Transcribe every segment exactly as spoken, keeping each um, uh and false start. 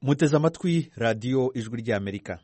muteze amatwi radiyo ijwi ry'Amerika.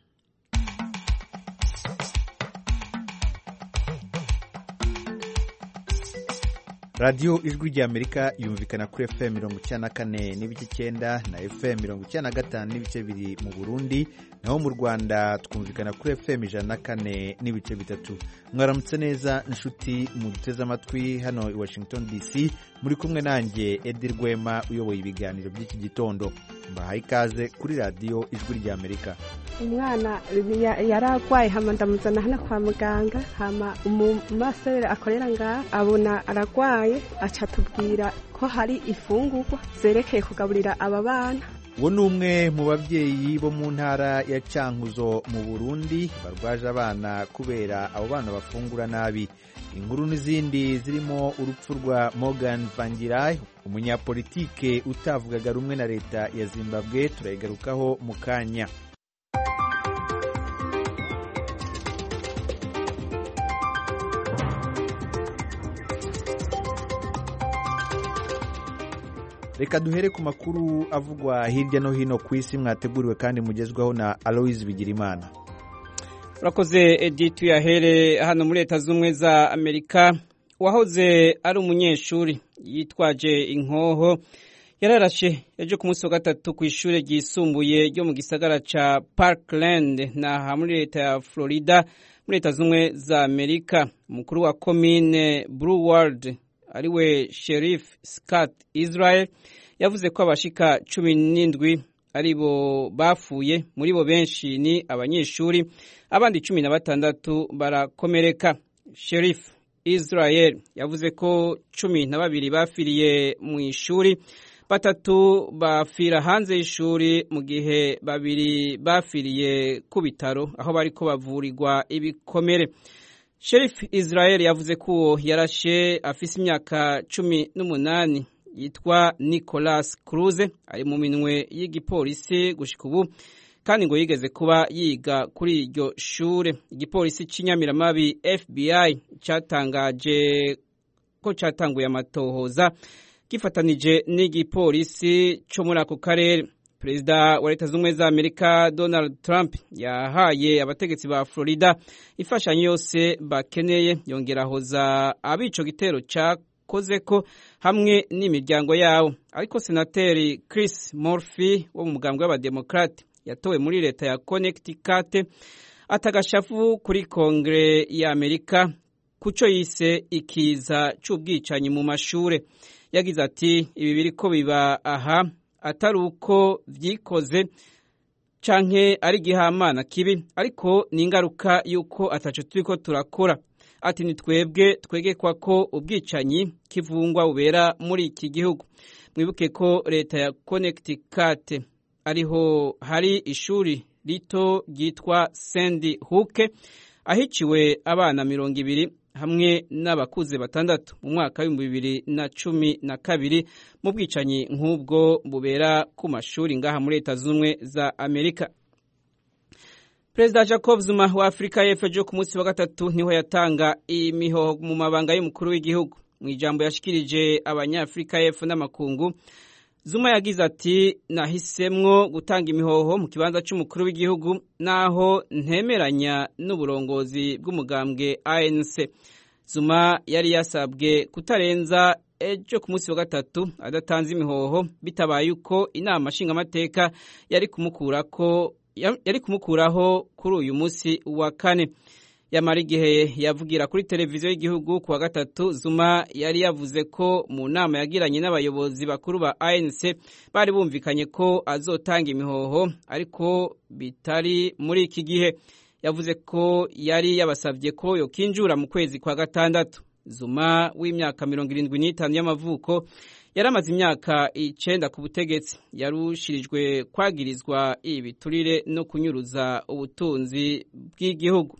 radiyo ijwi ry'Amerika yumvikana kuri F M mirongo icyenda na kane n'ibice icyenda na F M mirongo icyenda na gatanu n'ibice bibiri mu Burundi, naho mu Rwanda twumvikana kuri F M ijana na kane n'ibice bitatu. Mwaramutse neza inshuti muduteze amatwi hano i Washington D C, muri kumwe nanjye Edi Rwema uyoboye ibiganiro by'iki gitondo. Mbahaye ikaze kuri radiyo ijwi ry'Amerika. Umwana yaragwaye hama ndamuzana hano kwa muganga, hama umumasere akorera ngaho abona aragwaye, aca tubwira ko hari ifungurwa zerekeye kugaburira aba bana. Uwo ni umwe mu babyeyi bo mu ntara ya Cankuzo mu Burundi barwaje abana kubera abo bana bafungura nabi. Inkuru n'izindi zirimo urupfu rwa Morgan Tsvangirai, umunyapolitike utavugaga rumwe na leta ya Zimbabwe, turayigarukaho mu kanya. Reka duhere ku makuru avugwa hirya no hino ku isi, mwateguriwe kandi mugezwaho na Aloise Bigirimana. Urakoze Edi, tuyahere hano muri Leta Zunze za Amerika. Wahoze ari umunyeshuri yitwaje inkoho yararashe ejo ku munsi wa gatatu ku ishure ryisumbuye ryo mu gisagara ca Parkland na muri leta ya Florida muri Leta Zunze za Amerika. Umukuru wa commune Broward ariwe Sheriff Scott Israel yavuze ko abashika cumi n'indwi aribo bafuye, muri bo benshi ni abanyeshuri, abandi cumi na batandatu barakomereka. Sheriff Israel yavuze ko cumi na babiri bafiriye mu ishuri, batatu bafira hanze y'ishuri, mu gihe babiri bafiriye ku bitaro aho bariko bavurirwa ibikomere. Sheriff Israel yavuze ko yarashe afise imyaka cumi n'umunani, yitwa Nicholas Cruz, ari mu minwe y'igipolisi gushika ubu, kandi ngo yigeze kuba yiga kuri iryo shure. Igipolisi c'Inyamiramabi F B I catangaje ko catanguye amatohoza gifatanije n'igipolisi co muri ako karere. Perezida wa Leta Zunze za Amerika Donald Trump yahaye abategetsi ba Florida ifashanyo yose bakeneye, yongerahoza abico gitero cakozeko hamwe n'imiryango yawo. Ariko senateri Chris Murphy wo mu mugambwe w'abademokrate yatowe muri leta ya Connecticut atagashafu kuri Kongre ya Amerika kuco yise ikiza c'ubwicanyi mu mashure. Yagize ati ibi biriko biba aha atari uko vyikoze canke ari gihamana kibi, ariko ni ingaruka yuko ataco turiko turakora. Ati ni twebwe twegekwa ko ubwicanyi kivungwa bubera muri iki gihugu. Mwibuke ko leta ya Connecticut ariho hari ishuri rito ryitwa Sandy Hook ahiciwe abana mirongo ibiri hamwe n'abakuze batandatu mu mwaka w'ibihumbi bibiri na cumi na kabiri mu bwicanyi nk'ubwo bubera ku mashuri ngaha muri Leta Zunze za Amerika. Perezida Jacob Zuma wa Afrika y'Epfo ejo ku munsi wa gatatu niho yatanga imihoho mu mabanga y'umukuru w'igihugu. Mu ijambo yashikirije abanyafrika y'Epfo n'amakungu, Zuma yagize ati nahisemwo gutanga imihoho mu kibanza c'umukuru w'igihugu naho ntemeranya n'uburongozi bw'umugambwe A N C. Zuma yari yasabwe kutarenza ejo ku munsi wa gatatu adatanze imihoho, bitabaye uko inama nshingamateka yari kumukurako yari kumukuraho kuri uyu munsi wa kane. Yamara igihe yavugira kuri televiziyo y'igihugu ku wa gatatu, Zuma yari yavuze ko mu nama yagiranye n'abayobozi bakuru ba A N C bari bumvikanye ko azotanga imihoho, ariko bitari muri iki gihe. Yavuze ko yari yabasabye ko yokinjura mu kwezi kwa gatandatu. Zuma w'imyaka mirongo irindwi n'itanu y'amavuko yaramaze imyaka icenda ku butegetsi, yarushirijwe kwagirizwa ibiturire no kunyuruza ubutunzi bw'igihugu.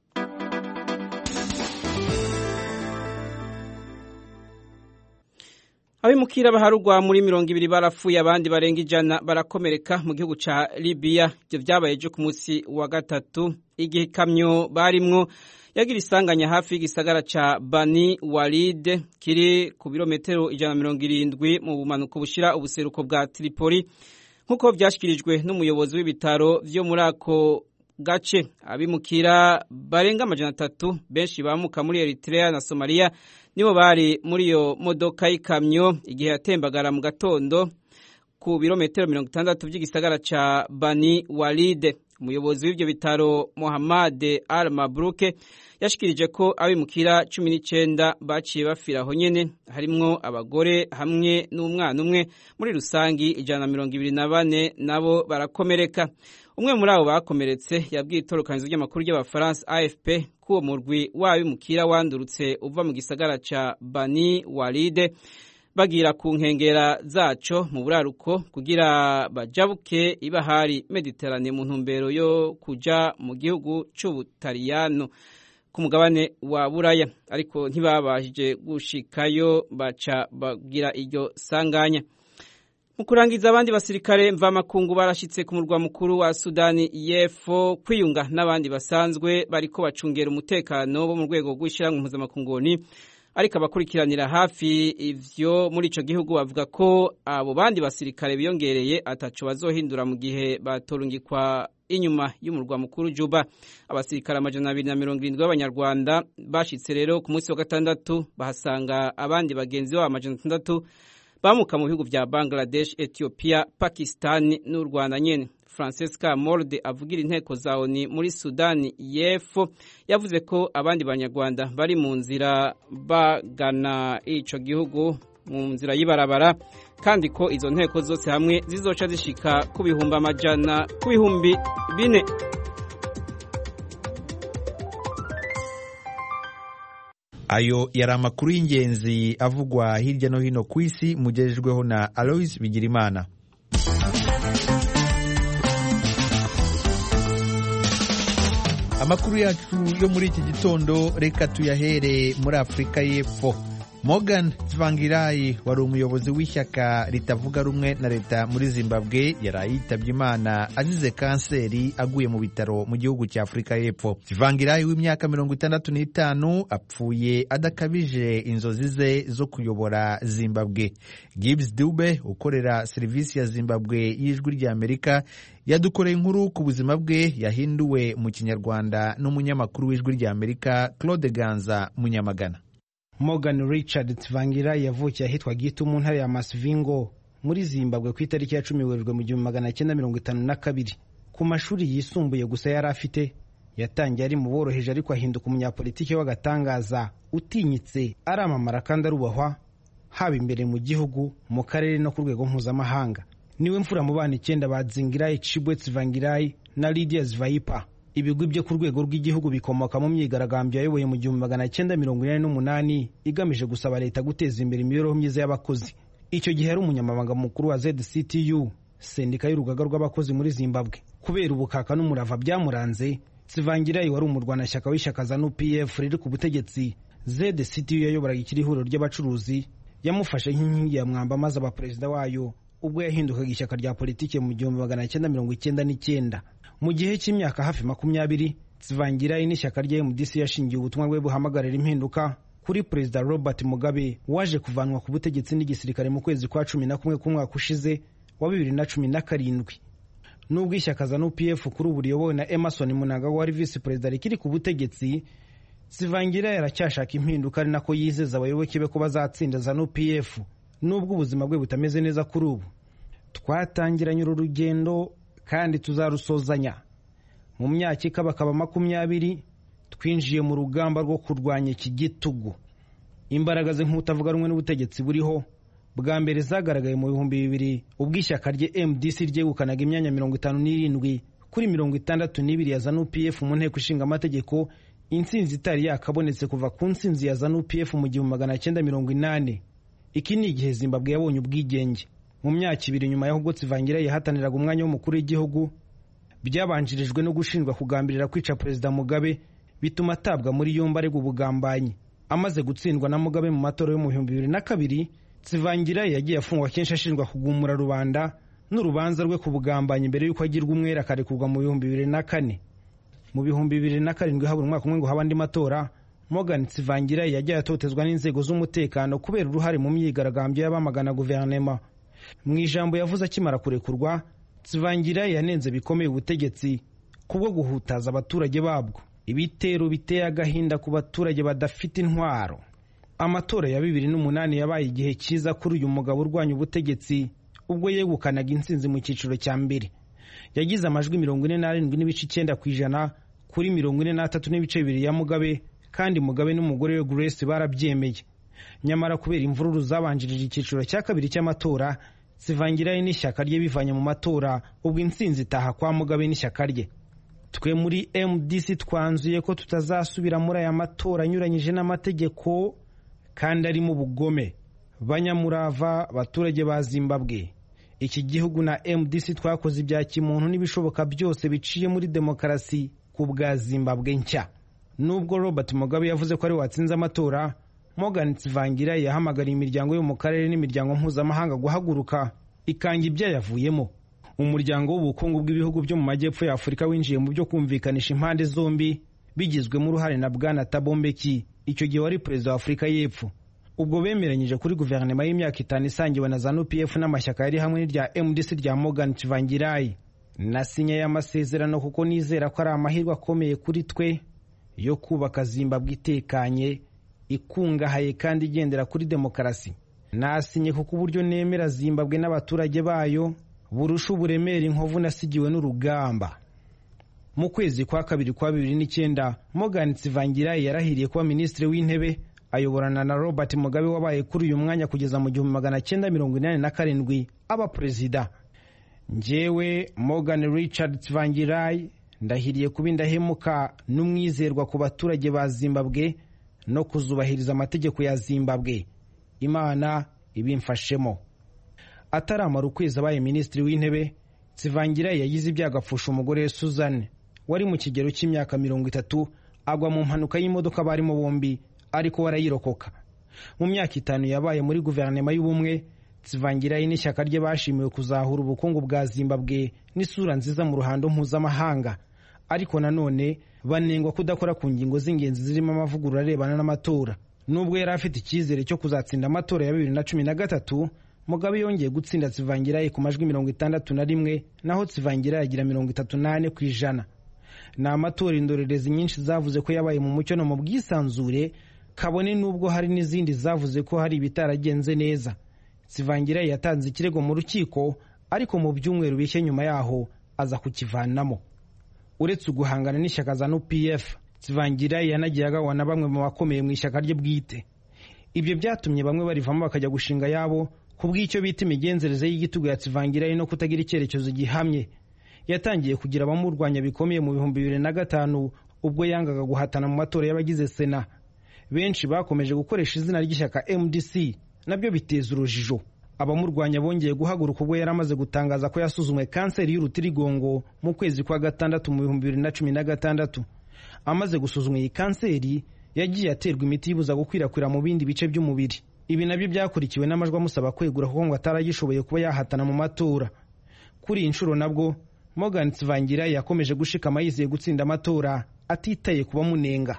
Abimukira baharugwa muri mirongo ibiri barapfuye, abandi barenga ijana barakomereka mu gihugu ca Libya. Ivyo vyabaye ejo ku munsi wa gatatu igihe ikamyo barimwo yagira isanganya hafi y'igisagara ca Bani Walid kiri ku birometero ijana na mirongo irindwi mu bumanuko bushira ubuseruko bwa Tripoli nk'uko vyashikirijwe n'umuyobozi w'ibitaro vyo muri ako gace. Abimukira barenga amajana atatu benshi bamuka muri Eritrea na Somalia nibo bari muri iyo modoka y'ikamyo igihe yatembagara mu gatondo ku birometero mirongo itandatu by'igisagara ca Bani Walid. Umuyobozi w'ivyo bitaro Mohamed Al Mabrouke yashikirije ko abimukira cumi n'icenda baciye bafira aho nyene, harimwo abagore hamwe n'umwana umwe. Muri rusangi ijana na mirongo ibiri na bane nabo barakomereka. Umwe muri abo bakomeretse yabwiye itorokanizo ry'amakuru ry'Abafaransa A F P ko uwo murwi w'abimukira wandurutse uva mu gisagara ca Bani Walid bagira ku nkengera zaco mu buraruko kugira bajabuke ibahari Mediterane mu ntumbero yo kuja mu gihugu c'Ubutaliyano ku mugabane wa Buraya, ariko ntibabashije gushikayo baca bagira iryo sanganya. Mu kurangiza, abandi basirikare mvamakungu barashitse ku murwa mukuru wa Sudani y'Epfo kwiyunga n'abandi basanzwe bariko bacungera umutekano bo mu rwego rw'ishyirahamwe mpuzamakungu, ariko abakurikiranira hafi ivyo muri ico gihugu bavuga ko abo bandi basirikare biyongereye ataco bazohindura mu gihe batorungikwa inyuma y'umurwa mukuru Juba. Abasirikare amajana abiri na mirongo irindwi b'Abanyarwanda bashitse rero ku munsi wa gatandatu, bahasanga abandi bagenzi babo amajana atandatu bamuka mu bihugu vya Bangladesh, Ethiopia, Pakistan n'u Rwanda nyene. Francesca Morde avugira inteko za O N U muri Sudani y'Epfo yavuze ko abandi banyarwanda bari mu nzira bagana ico gihugu mu nzira y'ibarabara, kandi ko izo nteko zose hamwe zizoca zishika ku bihumbi amajana ku bihumbi bine. Ayo yari amakuru y'ingenzi avugwa hirya no hino ku isi, mugejejweho na Alois Bigirimana. Amakuru yacu yo muri iki gitondo reka tuyahere muri Afrika y'Epfo. Morgan Tsvangirai wari umuyobozi w'ishyaka ritavuga rumwe na leta muri Zimbabwe yaraye yitabye Imana azize kanseri aguye mu bitaro mu gihugu cya Afrika y'Epfo. Tsvangirai w'imyaka mirongo itandatu n'itanu apfuye adakabije inzozi ze zo kuyobora Zimbabwe. Gibbs Dube ukorera serivisi ya Zimbabwe y'Ijwi ry'Amerika yadukoreye inkuru ku buzima bwe yahinduwe mu Kinyarwanda n'umunyamakuru w'Ijwi ry'Amerika Claude Ganza Munyamagana. Morgan Richard Tsvangirai yavukiye ahitwa Gitu mu ntara ya Masvingo muri Zimbabwe ku itariki ya cumi Werurwe mu gihumbi magana cyenda mirongo itanu na kabiri. Ku mashuri yisumbuye gusa yari afite, yatangiye ari mu boroheje ariko ahinduka umunyapolitiki w'agatangaza utinyitse, aramamara kandi arubahwa haba imbere mu gihugu, mu karere no ku rwego mpuzamahanga. Niwe mfura mu bana icyenda ba Tsvangirai, Chibwe Tsvangirai na Lydia Zvaipa. Ibigwi byo ku rwego rw'igihugu bikomoka mu myigaragambyo yayoboye mu gihumbi magana cyenda mirongo inani n'umunani igamije gusaba leta guteza imbere imibereho myiza y'abakozi. Icyo gihe yari umunyamabanga mukuru wa Z C T U, sendika y'urugaga rw'abakozi muri Zimbabwe. Kubera ubukaka n'umurava byamuranze, Tsvangirai wari umurwanashyaka w'ishyaka ZANU P F riri ku butegetsi. Z C T U yayoboraga ikiri ihuriro ry'abacuruzi, yamufashe nk'inkingi ya mwamba maze aba perezida wayo ubwo yahindukaga ishyaka rya politike mu gihumbi magana cyenda mirongo icyenda n'icyenda. Mu gihe cy'imyaka hafi makumyabiri, Tsvangirai n'ishyaka rya M D C yashingiye ubutumwa bwe buhamagarira impinduka kuri Perezida Robert Mugabe waje kuvanwa ku butegetsi n'igisirikare mu kwezi kwa cumi na kumwe k'umwaka ushize wa bibiri na cumi na karindwi. Nubwo ishyaka ZANU P F kuri ubu riyobowe na Emerson Mnangagwa wari visi perezida rikiri ku butegetsi, Tsvangirai aracyashaka impinduka ari nako yizeza abayoboke be ko bazatsinda ZANU P F nubwo ubuzima bwe butameze neza kuri ubu. Twatangiranye uru rugendo kandi tuzarusozanya. Mu myaka ikabakaba makumyabiri twinjiye mu rugamba rwo kurwanya iki gitugu. Imbaraga ze nk'utavuga rumwe n'ubutegetsi buriho bwa mbere zagaragaye mu bihumbi bibiri ubwo ishyaka rye M D C ryegukanaga imyanya mirongo itanu n'irindwi kuri mirongo itandatu n'ibiri ya ZANU P F mu nteko ishinga amategeko, intsinzi itari yakabonetse kuva ku ntsinzi ya ZANU P F mu gihumbi magana cyenda mirongo inani. Iki ni igihe Zimbabwe yabonye ubwigenge. Mu myaka ibiri nyuma y'aho Tsvangirai yahataniraga umwanya w'umukuru w'igihugu, byabanjirijwe no gushinjwa kugambirira kwica Perezida Mugabe, bituma atabwa muri yombi aregwa ubugambanyi. Amaze gutsindwa na Mugabe mu matora yo mu bihumbi bibiri na kabiri, Tsvangirai yagiye afungwa kenshi ashinjwa kugumura rubanda n'urubanza rwe ku bugambanyi mbere y'uko agirwa umwere akarekurwa mu bihumbi bibiri na kane. Mu bihumbi bibiri na karindwi habura umwaka umwe ngo haba andi matora, Morgan Tsvangirai yagiye atotezwa n'inzego z'umutekano kubera uruhare mu myigaragambyo y'abamagana guverinoma. mu ijambo yavuze akimara kurekurwa, Tsvangirai yanenze bikomeye ubutegetsi kubwo guhutaza abaturage babwo, ibitero biteye agahinda ku baturage badafite intwaro. Amatora ya bibiri n'umunani yabaye igihe cyiza kuri uyu mugabo urwanya ubutegetsi ubwo yegukanaga intsinzi mu cyiciro cya mbere. Yagize amajwi mirongo ine n'arindwi n'ibice icyenda ku ijana kuri mirongo ine n'atatu n'ibice bibiri ya Mugabe, kandi Mugabe n'umugore we Grace barabyemeye. Nyamara kubera imvururu zabanjirije icyiciro cya kabiri cy'amatora, Tsvangirai n'ishyaka rye bivanye mu matora, ubwo intsinzi itaha kwa Mugabe n'ishyaka rye. Twe muri M D C twanzuye ko tutazasubira muri aya matora anyuranyije n'amategeko kandi arimo ubugome. Banyamurava abaturage ba Zimbabwe, iki gihugu na M D C twakoze ibya kimuntu n'ibishoboka byose biciye muri demokarasi ku bwa Zimbabwe nshya. Nubwo Robert Mugabe yavuze ko ari watsinze amatora, Morgan Tsvangirai yahamagariye imiryango yo mu karere n'imiryango mpuzamahanga guhaguruka ikanga ibyo yavuyemo. Umuryango w'ubukungu bw'ibihugu byo mu majyepfo ya Afurika winjiye mu byo kumvikanisha impande zombi, bigizwemo uruhare na Bwana Thabo Mbeki, icyo gihe wari perezida wa Afurika y'Epfo. Ubwo bemeranyije kuri guverinoma y'imyaka itanu isangiwe na ZANU P F n'amashyaka yari hamwe n'irya M D C rya Morgan Tsvangirai. Nasinye y'amasezerano kuko nizera ko ari amahirwe akomeye kuri twe yo kubaka Zimbabwe itekanye, ikungahaye kandi igendera kuri demokarasi. Nasinye kuko uburyo nemera Zimbabwe n'abaturage bayo burusha uburemere inkovu nasigiwe n'urugamba. Mu kwezi kwa kabiri kwa bibiri n'icyenda, Morgan Tsvangirai yarahiriye kuba minisitiri w'intebe, ayoborana na Robert Mugabe wabaye kuri uyu mwanya kugeza mu gihumbi magana cyenda mirongo inani na karindwi aba perezida. Njyewe Morgan Richard Tsvangirai ndahiriye kuba indahemuka n'umwizerwa ku baturage ba Zimbabwe no kuzubahiriza amategeko ya Zimbabwe. Imana ibimfashemo. Ataramara ukwezi abaye minisitiri w'intebe, Tsvangirai yagize ibyago apfusha umugore we Susan wari mu kigero cy'imyaka mirongo itatu, agwa mu mpanuka y'imodoka barimo bombi, ariko warayirokoka. Mu myaka itanu yabaye muri guverinoma y'ubumwe, Tsvangirai n'ishyaka rye bashimiwe kuzahura ubukungu bwa Zimbabwe n'isura nziza mu ruhando mpuzamahanga, ariko nanone banengwa kudakora ku ngingo z'ingenzi zirimo amavugurura arebana n'amatora. Nubwo yari afite icyizere cyo kuzatsinda amatora ya bibiri na cumi na gatatu, Mugabe yongeye gutsinda Tsvangirai ku majwi mirongo itandatu na rimwe, naho Tsvangirai agira mirongo itatu n'ane ku ijana. Ni amatora indorerezi nyinshi zavuze ko yabaye mu mucyo no mu bwisanzure, kabone nubwo hari n'izindi zavuze ko hari ibitaragenze neza. Tsvangirai yatanze ikirego mu rukiko, ariko mu byumweru bishye nyuma yaho aza kukivanamo. Uretse uguhangana n'ishyaka ZANU P F, Tsvangirai yanagiye agawa na bamwe mu bakomeye mu ishyaka rye bwite. Ibyo byatumye bamwe barivamo bakajya gushinga yabo kubw'icyo bita imigenzereze y'igitugu ya Tsvangirai no kutagira icyerekezo gihamye. Yatangiye kugira abamurwanya bikomeye mu bihumbi bibiri na gatanu ubwo yangaga guhatana mu matora y'abagize Sena. Benshi bakomeje gukoresha izina ry'ishyaka M D C, nabyo biteza urujijo. Abamurwanya bongeye guhaguruka ubwo yari amaze gutangaza ko yasuzumwe kanseri y'urutirigongo mu kwezi kwa gatandatu mu bihumbi bibiri na cumi na gatandatu. Amaze gusuzumwa iyi kanseri, yagiye aterwa imiti ibuza gukwirakwira mu bindi bice by'umubiri. Ibi nabyo byakurikiwe n'amajwi amusaba kwegura kuko ngo ataragishoboye kuba yahatana mu matora. Kuri iyi nshuro nabwo Morgan Tsvangirai yakomeje gushikama yizeye gutsinda amatora atitaye kuba munenga.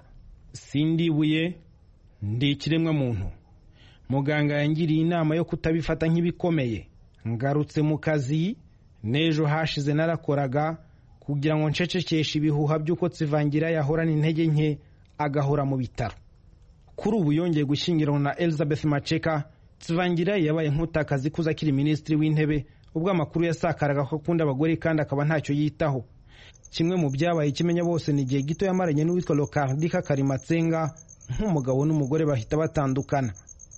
Sindibuye, ndi ikiremwa muntu. Muganga yangiriye inama yo kutabifata nk'ibikomeye. Ngarutse mu kazi, nejo hashize narakoraga kugira ngo ncecekeshe ibihuha by'uko Tsvangirai ahorana intege nke agahora mu bitaro. Kuri ubu yongeye gushyingiranwa na Elizabeth Macheka. Tsvangirai yabaye nk'utakazi kuza akiri minisitiri w'intebe, ubwo amakuru yasakaraga ko akunda abagore kandi akaba ntacyo yitaho. Kimwe mu byabaye kimenya bose ni igihe gito yamaranye n'uwitwa Lokardika Karimatsenga, nk'umugabo n'umugore bahita batandukana.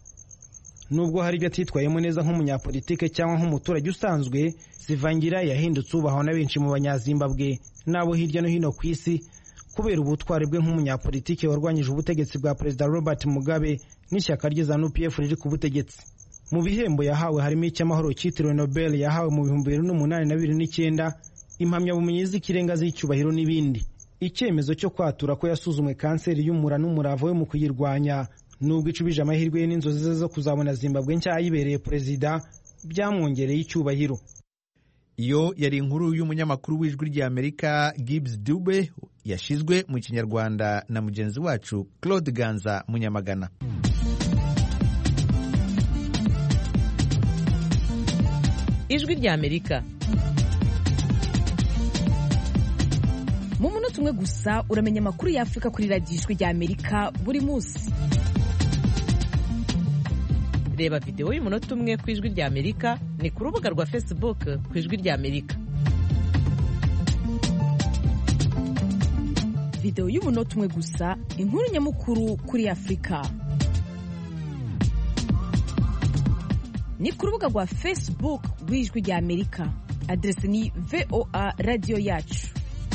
Nubwo hari ibyo atitwayemo neza nk'umunyapolitike cyangwa nk'umuturage usanzwe, Tsvangirai yahindutse ubahwa na benshi mu banyazimbabwe n'abo hirya no hino ku isi kubera ubutwari bwe nk'umunyapolitike warwanyije ubutegetsi bwa Perezida Robert Mugabe n'ishyaka rye ZANU P F riri ku butegetsi. Mu bihembo yahawe harimo icy'amahoro cyitiriwe Nobel yahawe mu bihumbi bibiri n'umunani na bibiri n'icyenda, impamyabumenyi z'ikirenga z'icyubahiro n'ibindi. Icyemezo cyo kwatura ko yasuzumwe kanseri y'umura n'umurava we mu kuyirwanya, nubwo icubije amahirwe ye n'inzozi ze zo kuzabona Zimbabwe nshya ayibereye perezida, byamwongereye icyubahiro. Iyo yari inkuru y'umunyamakuru w'ijwi ry'Amerika Gibbs Dube yashizwe mu Kinyarwanda na mugenzi wacu Claude Ganza Munyamagana. ijwi rya Amerika. Mu munota umwe gusa uramenya amakuru ya Afrika kuri radiyo ijwi rya Amerika buri munsi. Reba video y'umunota umwe ku ijwi rya Amerika ni ku rubuga rwa Facebook ku ijwi rya Amerika. Video y'umunota umwe gusa, inkuru nyamukuru kuri Afrika. Ni ku rubuga rwa Facebook rw'ijwi rya Amerika. Adresi ni V O A Radio Yacu.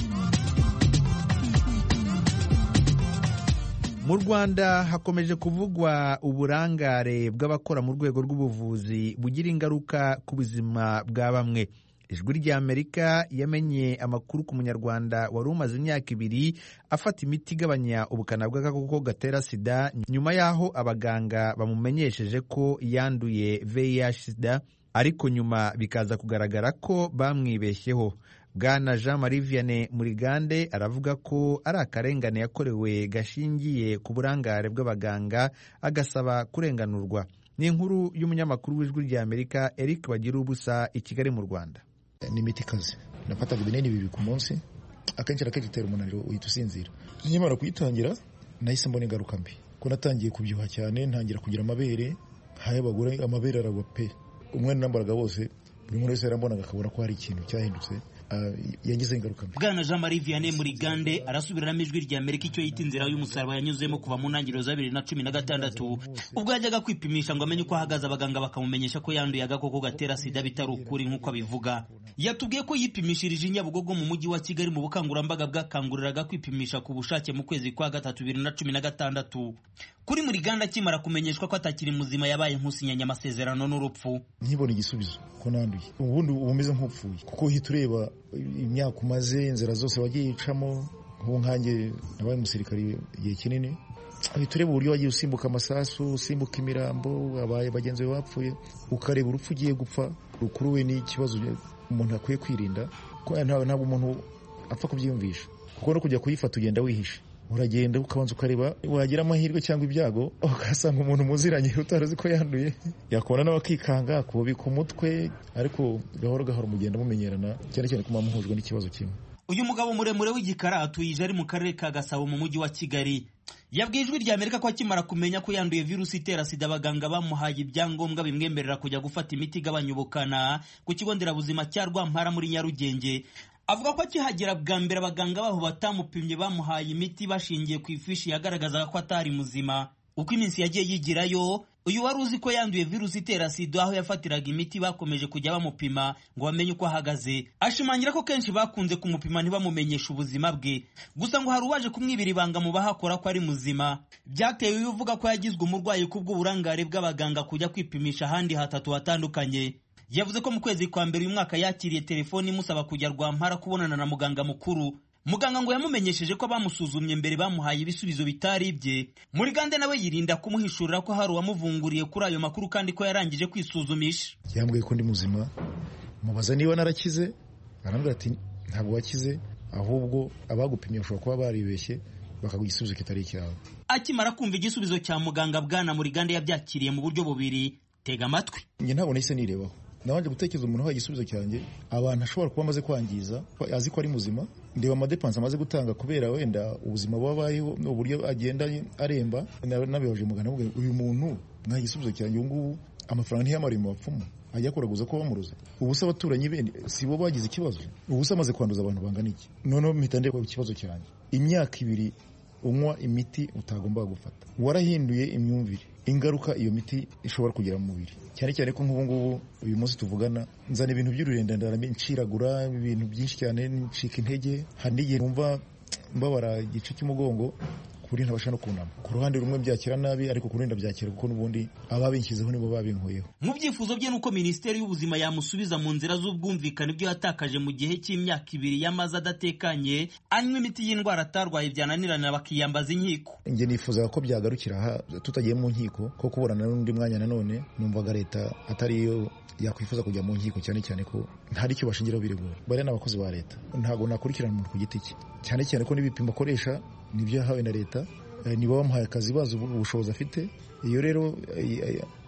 Mu Rwanda hakomeje kuvugwa uburangare bw'abakora mu rwego rw'ubuvuzi bugira ingaruka ku buzima bwa bamwe. Ijwi rya Amerika yamenye amakuru ku munyarwanda wari umaze imyaka ibiri afata imiti igabanya ubukana bw'agakoko gatera sida nyuma y'aho abaganga bamumenyesheje ko yanduye V I H sida, ariko nyuma bikaza kugaragara ko bamwibeshyeho. Bwana Jean Marie Vianney Murigande aravuga ko ari akarengane yakorewe gashingiye ku burangare bw'abaganga, agasaba kurenganurwa. Ni inkuru y'umunyamakuru w'Ijwi rya Amerika Eric Bagirubusa i Kigali mu Rwanda. Ni imiti ikaze, nafataga ibinini bibiri ku munsi, akenshi akenshi itera umunaniro uhita usinzira. Nkimara kuyitangira nahise mbona ingaruka mbi, ko natangiye kubyibuha cyane, ntangira kugira amabere, haye bagura amabere aragwa pe. Umwe nambaraga bose, buri muntu wese yarambonaga akabona ko hari ikintu cyahindutse. Uh, yagize ingaruka mbi. Bwana Jean Marie Vianney Murigande arasubiramo Ijwi rya Amerika icyo yita inzira y'umusaraba yanyuzemo kuva mu ntangiriro za bibiri na cumi na gatandatu ubwo yajyaga kwipimisha ngo amenye uko ahagaze, abaganga bakamumenyesha ko yanduye agakoko gatera sida bitari ukuri nk'uko abivuga. Yatubwiye ko yipimishirije i Nyabugogo mu mujyi wa Kigali mu bukangurambaga bwakanguriraga kwipimisha ku bushake mu kwezi kwa gatatu bibiri na cumi na gatandatu. Kuri Murigande akimara kumenyeshwa ko atakiri muzima yabaye nk'usinyanya amasezerano n'urupfu. Nkibona igisubizo ko nanduye, ubundi ubumeze nk'upfuye kuko uhita ureba imyaka umaze, inzira zose wagiye icamo. Nk'ubu nkanjye nabaye umusirikari igihe kinini, uhita ureba uburyo wagiye usimbuka amasasu, usimbuka imirambo, abaye bagenzi bawe bapfuye, ukareba urupfu ugiye gupfa. Rukuruwe ni ikibazo umuntu akwiye kwirinda, ko ntabwo umuntu apfa kubyiyumvisha, kuko no kujya kuyifata ugenda wihishe. Uragenda ukabanza ukareba, wagira amahirwe cyangwa ibyago ugasanga umuntu muziranye utaruzi ko yanduye, yakubona n'abakikanga kubika umutwe, ariko gahoro gahoro mugenda mumenyerana, cyane cyane kuma muhujwe n'ikibazo kimwe. Uyu mugabo muremure w'igikara atuyije ari mu karere ka Gasabo mu mujyi wa Kigali. Yabwiye Ijwi rya Amerika ko akimara kumenya ko yanduye virusi itera sida abaganga bamuhaye ibyangombwa bimwemerera kujya gufata imiti igabanya ubukana ku kigo nderabuzima cya Rwampara muri Nyarugenge. Avuga ko akihagera bwa mbere abaganga baho batamupimye, bamuhaye imiti bashingiye ku ifishi yagaragazaga ko atari muzima. Uko iminsi yagiye yigirayo, uyu wari uzi ko yanduye virusi itera sida aho yafatiraga imiti bakomeje kujya bamupima ngo bamenye uko ahagaze. Ashimangira ko kenshi bakunze kumupima ntibamumenyesha ubuzima bwe, gusa ngo hari uwaje kumwibira ibanga mu bahakora ko ari muzima. Byateye uyu uvuga ko yagizwe umurwayi kubw'uburangare bw'abaganga kujya kwipimisha ahandi hatatu hatandukanye. Yavuze ko mu kwezi kwa mbere uyu mwaka yakiriye telefoni imusaba kujya Rwampara kubonana na muganga mukuru. Muganga ngo yamumenyesheje ko bamusuzumye mbere bamuhaye ibisubizo bitari ibye. Murigande nawe yirinda kumuhishurira ko hari uwamuvunguriye kuri ayo makuru kandi ko yarangije kwisuzumisha. Yambwiye ko ndi muzima, mubaza niba narakize, arambwira ati ntabwo wakize, ahubwo abagupimye bashobora kuba baribeshye bakaguha igisubizo kitari icyawe. Akimara kumva igisubizo cya muganga, Bwana Murigande yabyakiriye mu buryo bubiri. Tega amatwi. Nge ntabwo nahise nirebaho, nabanje gutekereza umuntu wahaye igisubizo cyanjye, abantu ashobora kuba amaze kwangiza, azi ko ari muzima, ndeba amadepanse amaze gutanga kubera wenda ubuzima bubabayeho n'uburyo agenda aremba. Nabibaje muganga, uyu muntu mwahaye igisubizo cyanjye, ubu ngubu amafaranga ntiyamara mu bapfumu, ajya kuraguza ko bamuruza. Ubu se abaturanyi bene si bo bagize ikibazo, ubu se amaze kwanduza abantu bangana iki? Noneho mpita ndeba ikibazo cyanjye, imyaka ibiri unywa imiti utagomba gufata, warahinduye imyumvire, ingaruka iyo miti ishobora kugira mu mubiri, cyane cyane ko nk'ubu ngubu uyu munsi tuvugana nzana ibintu by'ururendandara, nciragura ibintu byinshi cyane, ncika intege, hari n'igihe numva mbabara igice cy'umugongo kuri ntabasha no kunama. Ku ruhande rumwe byakira nabi, ariko ku rundi byakira kuko n'ubundi ababinshyizeho nibo babinkoyeho. Mu byifuzo bye nuko Minisiteri y'Ubuzima yamusubiza mu nzira z'ubwumvikane ibyo yatakaje mu gihe cy'imyaka ibiri yamaze adatekanye, anywa imiti y'indwara atarwaye byananirana bakiyambaza inkiko. Nge nifuza ko byagarukira aha tutagiye mu nkiko, ko kuburana n'undi mwanya nanone numvaga leta atari yo yakwifuza kujya mu nkiko, cyane cyane ko ntari cyo bashingiraho biregura. Bari n'abakozi ba leta, ntago nakurikirana umuntu ku giti cye, cyane cyane ko n'ibipimo akoresha nibyo yahawe na leta, niba bamuhaye akazi bazi ubushobozi afite. Iyo rero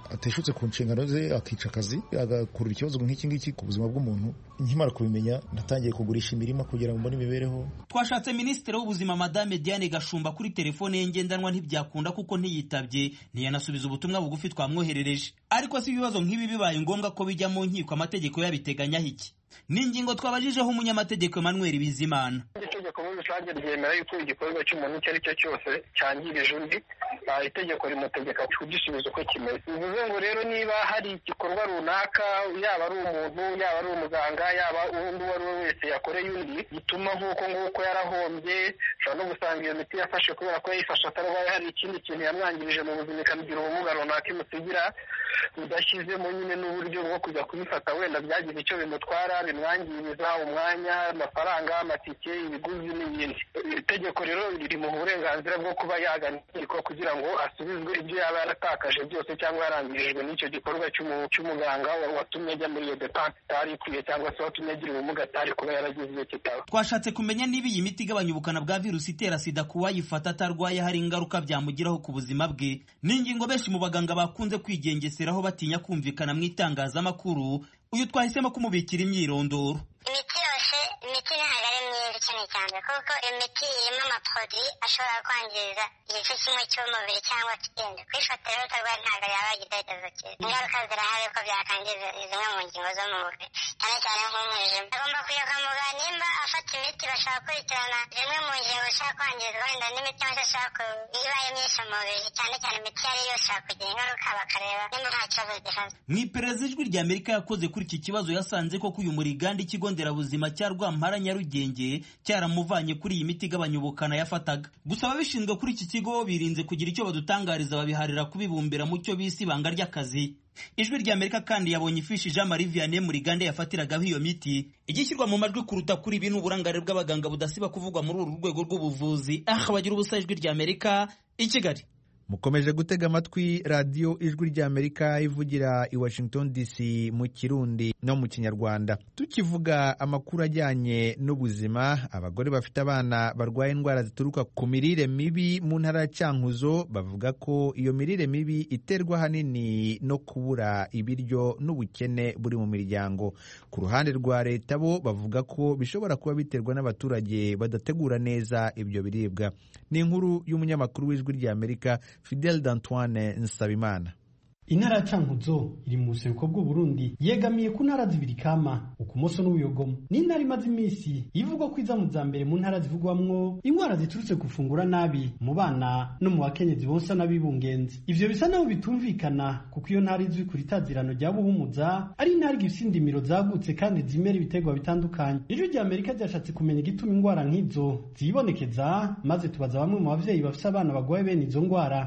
ateshutse ku nshingano ze akica akazi agakurura ikibazo nk'iki ngiki ku buzima bw'umuntu. Nkimara kubimenya natangiye kugurisha imirima kugira ngo mbone imibereho. Twashatse Minisitiri w'Ubuzima Madame Diane Gashumba kuri telefone ye ngendanwa ntibyakunda kuko ntiyitabye, ntiyanasubiza ubutumwa bugufi twamwoherereje. Ariko si ibibazo nk'ibi bibaye ngombwa ko bijya mu nkiko, amategeko yabiteganyaho iki? Ni ingingo twabajijeho umunyamategeko Emmanuel Bizimana. Itegeko muri rusange ryemera yuko igikorwa cy'umuntu icyo ari cyo cyose cyangirije undi, itegeko rimutegeka kugisubiza uko kimeze. Bivuze ngo rero niba hari igikorwa runaka, yaba ari umuntu, yaba ari umuganga, yaba undi uwo ari we wese yakoreye undi, gituma nk'uko nguko yarahombye, ushobora no gusanga iyo miti yafashe kubera ko yayifashe atarwaye, hari ikindi kintu yamwangirije mu buzima ikamugira ubumuga runaka imusigira, udashyizemo nyine n'uburyo bwo kujya kubifata wenda byagize icyo bimutwara, bimwangiriza umwanya, amafaranga, amatike, ibiguzi n'ibindi. Itegeko rero riri mu burenganzira bwo kuba yagana inkiko kugira ngo asubizwe ibyo yaba yaratakaje byose cyangwa yarangirijwe n'icyo gikorwa cy'umuganga watumye ajya muri iyo depanse itari ikwiye cyangwa se watumye agira ubumuga atari kuba yaragize iyo kitaba. Twashatse kumenya niba iyi miti igabanya ubukana bwa virusi itera sida ku wayifata atarwaye hari ingaruka byamugiraho ku buzima bwe. Ni ingingo benshi mu baganga bakunze kwigengeseraho batinya kumvikana mu itangazamakuru. Uyu twahisemo kumubikira imyirondoro. Imiti yose, imiti ntabwo ari myiza cyane cyane kuko imiti irimo amaprodui ashobora kwangiza igice kimwe cy'umubiri cyangwa kindi. Kwifata rero utarwaye ntabwo yaba igitekerezo cyiza. Ingaruka zirahari ko byakangiza zimwe mu ngingo zo mu mubiri, cyane cyane nk'umwijima. Agomba kujya kwa muganga nimba afata imiti bashaka gukurikirana zimwe mu ngingo zishaka kwangizwa, wenda n'imiti yose ashaka ibaye myinshi mu mubiri, cyane cyane imiti iyo ari yo ishobora kugira ingaruka bakareba nimba nta kibazo gihari. Mu iperereza Ijwi ry'Amerika yakoze kuri iki kibazo yasanze ko uyu muriganda ikigo nderabuzima cya Rwampara Nyarugenge cyaramuvanye kuri iyi miti igabanya ubukana yafataga. Gusa ababishinzwe kuri iki kigo birinze kugira icyo badutangariza, babiharira kubibumbira mu cyo bise ibanga ry'akazi. Ijwi ry'Amerika kandi yabonye ifishi Jean Marie Vianney Murigande yafatiragaho iyo miti. Igishyirwa mu majwi kuruta kuri ibi n'uburangare bw'abaganga budasiba kuvugwa muri uru rwego rw'ubuvuzi. Ah, bagira ubusa. Ijwi ry'Amerika i Kigali. Mukomeje gutega amatwi radiyo Ijwi ry'Amerika ivugira i Washington D C mu Kirundi no mu Kinyarwanda. Tukivuga amakuru ajyanye n'ubuzima, abagore bafite abana barwaye indwara zituruka ku mirire mibi mu ntara ya Cyankuzo bavuga ko iyo mirire mibi iterwa hanini no kubura ibiryo n'ubukene buri mu miryango. Ku ruhande rwa leta bo bavuga ko bishobora kuba biterwa n'abaturage badategura neza ibyo biribwa. Ni inkuru y'umunyamakuru w'Ijwi ry'Amerika Fidel d'Antoine Nsabimana. Intara ya Cyankuzo iri mu buseruko bw'u Burundi, yegamiye ku ntara zibiri Kama, Ukumoso n'Ubuyogomo. Ni intara imaze iminsi ivugwa ko iza mu za mbere mu ntara zivugwamwo indwara ziturutse gufungura nabi mu bana no mu bakenyezi bonsa n'abibungenze. Ivyo bisa naho bitumvikana kuko iyo ntara izwi ku ritazirano rya Buhumuza ari intara igifise indimiro zagutse kandi zimera ibiterwa bitandukanye. Ijwi ry'Amerika ryashatse kumenya igituma indwara nk'izo zibonekeza, maze tubaza bamwe mu bavyeyi bafise abana bagwaye bene izo ndwara.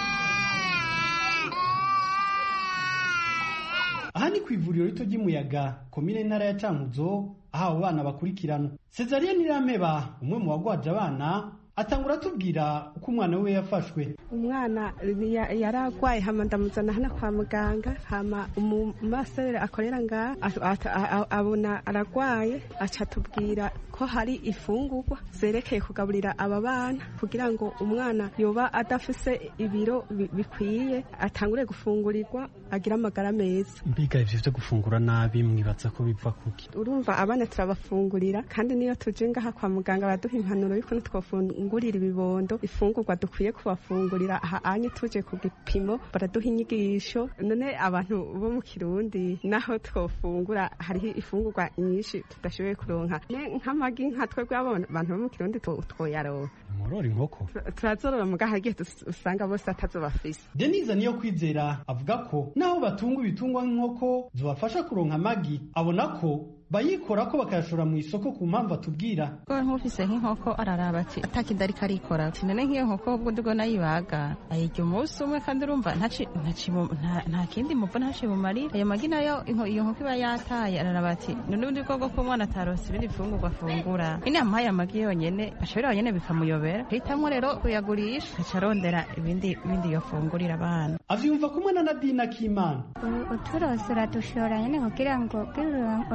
Aha ni ku ivuriro rito ry'Imuyaga, komine ntara ya Cyankuzo, aho abo bana bakurikirana. Cesarien Nirampeba, umwe mu bagwaje abana, atangura atubwira uko umwana we yafashwe. Umwana yaragwaye hama ndamuzana hano kwa muganga, hama umumasere akorera nga abona aragwaye, aca tubwira ko hari ifungurwa zerekeye kugaburira aba bana kugira ngo umwana yoba adafise ibiro bikwiye atangure gufungurirwa agira amagara meza. Mbiga ivyo byo gufungura nabi mwibaza ko biva kuki? Urumva abana turabafungurira kandi niyo tuje ngaha kwa muganga baduha impanuro yuko twofungurira ibibondo, ifungurwa dukwiye kubafungurira. Aha anye tuje ku gipimo baraduha inyigisho. None abantu bo mu Kirundi naho twofungura hariho ifungurwa nyinshi tudashoboye kuronka. Nk'amagi nka twebwe abantu bo mu Kirundi twoyaronka. Murora inkoko turazorora mu gahagiye usanga bose atazobafise. Denise niyo kwizera avuga ko naho batunga ibitungwa nk'inkoko zubafasha kuronka amagi, abona ko bayikora ko bakayashora mu isoko ku mpamvu atubwira. Ko nk'ufise nk'inkoko araraba ati atakidari karikora. None nk'iyo nkoko ubwo ndigo nayibaga ayirya umunsi umwe kandi urumva ntaci nta kindi muvo ntaci bumarira. Ayo magi nayo iyo nkoko iba yataye araraba ati none ubundi bwoko ko umwana atarose ibindi fungurwa afungura. Ine amuhaye amagi yonyene ashobora yonyene bikamuyobera. Hitamwo rero kuyagurisha aca arondera ibindi ibindi yofungurira abana. Avyumva kumwe na Nadina Kimana. Uturose uradushora nyene kugira ngo urabe ko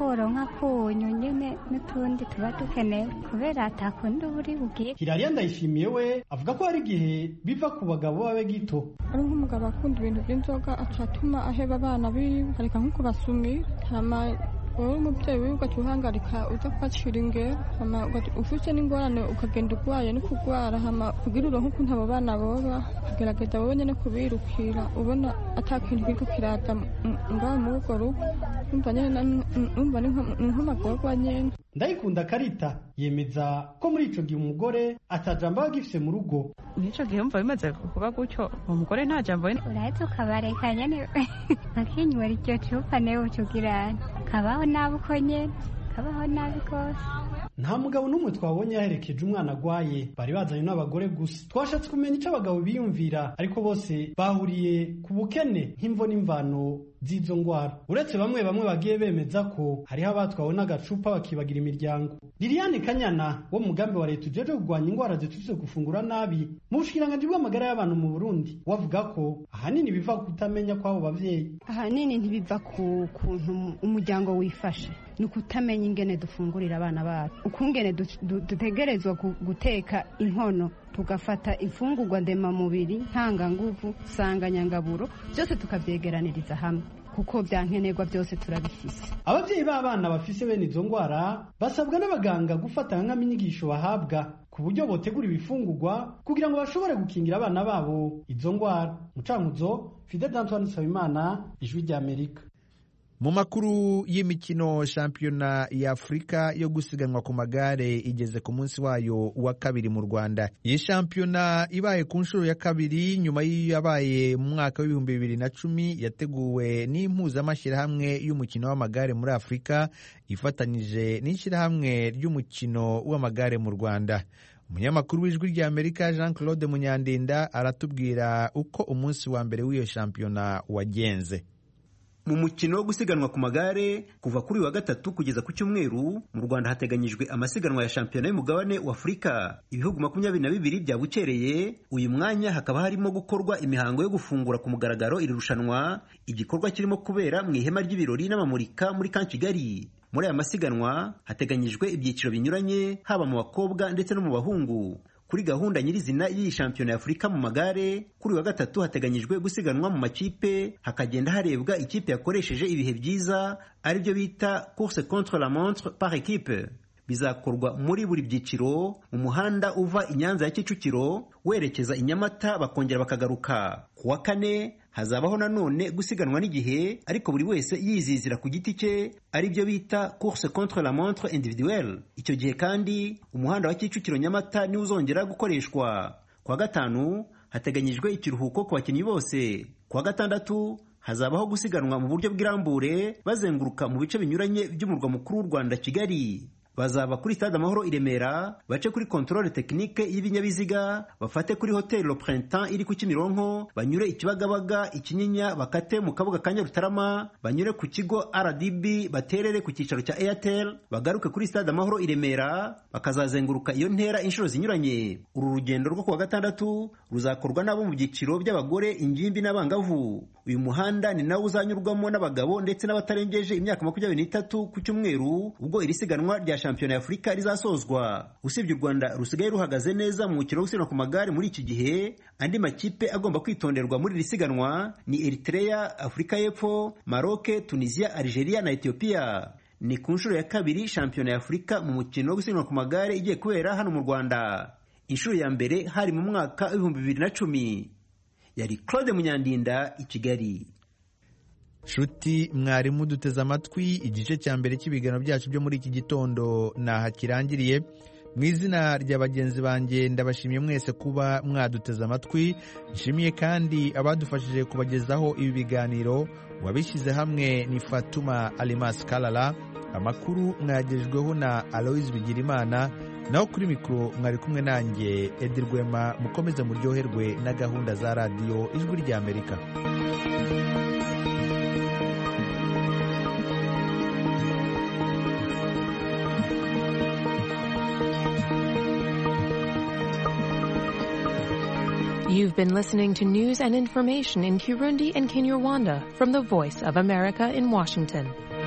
woronka kunyu nyene n'utundi tuba dukenewe kubera atakundi buri bugiye. Hilariya Ndayishimiye we avuga ko hari igihe biva ku bagabo babe gito. Ari nk'umugabo akunda ibintu by'inzoga acatuma aheba abana biwe areka nko kubasumira hama wowe umubyeyi wiwe ugacuhangarika uza kwacira ingero hama ufite n'ingorane ukagenda urwaye no kurwara hama kugira uronke ukuntu abo bana boba ugerageza wowe nyene kubirukira ubona ata kintu kiriko kiraza ngaho muri urwo rugo numva nyene numva ni nk'amagorwa nyene. Ndayikunda Karita yemeza ko muri ico gihe umugore atajambo agifise mu rugo. Nico gihe umva bimaze kuba gutyo umugore nta jambo urahita ukabareka nyene bakinywera iryo cupa newe ucugirana kabaho nabi uko nyene kabaho nabi rwose. Nta mugabo n'umwe twabonye yaherekeje umwana agwaye, bari bazanye n'abagore gusa. Twashatse kumenya icyo abagabo biyumvira ariko bose bahuriye ku bukene nk'imvo n'imvano z'izo ngwara, uretse bamwe bamwe bagiye bemeza ko hariho abatwawe n'agacupa bakibagira imiryango. Liliane Kanyana wo mugambi wa leta ujeje kugwanya ingwara ziturutse gufungura nabi mu bushikiranganji bw'amagara y'abantu mu Burundi wavuga ko ahanini biva kutamenya kw'abo bavyeyi. Ahanini ntibiva ku kuntu umuryango wifashe, ni ukutamenya ingene dufungurira abana bacu, ukungene dutegerezwa guteka inkono tugafata imfungurwa ndemamubiri ntanganguvu sanganyangaburo byose tukavyegeraniriza hamwe kuko byankenerwa byose turabifise. Abavyeyi b'abana bafise bene izo ngwara basabwa n'abaganga gufata nk'aminyigisho bahabwa ku buryo botegura ibifungurwa kugira ngo bashobore gukingira abana babo izo ngwara. Mucankuzo Fidel Antoine Nsabimana, Ijwi ry'Amerika. Mu makuru y'imikino, shampiyona ya Afurika yo gusiganwa ku magare igeze ku munsi wayo wa kabiri mu Rwanda. Iyi shampiyona ibaye ku nshuro ya kabiri nyuma y'iyo yabaye mu mwaka w'ibihumbi bibiri na cumi, yateguwe n'impuzamashyirahamwe y'umukino w'amagare muri Afurika ifatanyije n'ishyirahamwe ry'umukino w'amagare mu Rwanda. Umunyamakuru w'Ijwi ry'Amerika Jean Claude Munyandinda aratubwira uko umunsi wa mbere w'iyo shampiyona wagenze. Mu mukino wo gusiganwa ku magare kuva kuri wa gatatu kugeza ku cyumweru mu Rwanda hateganyijwe amasiganwa ya shampiyona y'umugabane wa Afurika. Ibihugu makumyabiri na bibiri byabukereye uyu mwanya, hakaba harimo gukorwa imihango yo gufungura ku mugaragaro iri rushanwa, igikorwa kirimo kubera mu ihema ry'ibirori n'amamurika muri Camp Kigali. Muri aya masiganwa hateganyijwe ibyiciro binyuranye haba mu bakobwa ndetse no mu bahungu. Kuri gahunda nyirizina y'iyi shampiyona ya Afurika mu magare, kuri wa gatatu hateganyijwe gusiganwa mu makipe, hakagenda harebwa ikipe yakoresheje ibihe byiza, aribyo bita course contre la montre par équipe. Bizakorwa muri buri byiciro mu muhanda uva i Nyanza ya Kicukiro werekeza i Nyamata bakongera bakagaruka. Ku wa kane hazabaho nanone gusiganwa n'igihe, ariko buri wese yizizira ku giti cye, aribyo bita course contre la montre individuelle. Icyo gihe kandi umuhanda wa Kicukiro Nyamata ni uzongera gukoreshwa. Ku wa gatanu hateganyijwe ikiruhuko ku bakinnyi bose. Ku wa gatandatu hazabaho gusiganwa mu buryo bw'irambure bazenguruka mu bice binyuranye by'umurwa mukuru w'u Rwanda Kigali. Bazaba kuri Stade Amahoro i Remera, bace kuri controle technique y'ibinyabiziga, bafate kuri Hotel Le Printemps iri ku Kimironko, banyure Ikibagabaga, Ikinyinya, bakate mu Kabuga ka Nyarutarama, banyure ku kigo R D B, baterere ku cyicaro cya Airtel, bagaruke kuri Stade Amahoro i Remera, bakazazenguruka iyo ntera inshuro zinyuranye. Uru rugendo rwo ku wa gatandatu ruzakorwa n'abo mu byiciro by'abagore, ingimbi n'abangavu. Uyu muhanda ni nawo uzanyurwamo n'abagabo ndetse n'abatarengeje imyaka makumyabiri n'itatu ku cyumweru, ubwo iri siganwa rya shampiyona ya Afurika rizasozwa. Usibye u Rwanda rusigaye ruhagaze neza mu mukino wo gusiganwa ku magare muri iki gihe, andi makipe agomba kwitonderwa muri iri siganwa ni Eritrea, Afurika y'Epfo, Maroc, Tunisia, Algeria na Ethiopia. Ni ku nshuro ya kabiri shampiyona ya Afurika mu mukino wo gusiganwa ku magare igiye kubera hano mu Rwanda. Inshuro ya mbere hari mu mwaka w'ibihumbi bibiri na cumi. Yari Claude Munyandinda, i Kigali. Shuti mwarimu duteze amatwi, igice cya mbere cy'ibiganiro byacu byo muri iki gitondo naha kirangiriye. Mu izina rya bagenzi banjye ndabashimiye mwese kuba mwaduteze amatwi. Nshimiye kandi abadufashije kubagezaho ibi biganiro. Wabishyize hamwe ni Fatuma Alimas Kalala. Amakuru mwagejweho na Aloise Bigirimana. Naho kuri mikoro mwari kumwe nanjye Edi Rwema. Mukomeze muryoherwe na gahunda za radiyo Ijwi ry'Amerika. You've been listening to news and information in Kirundi and Kinyarwanda from the Voice of America in Washington.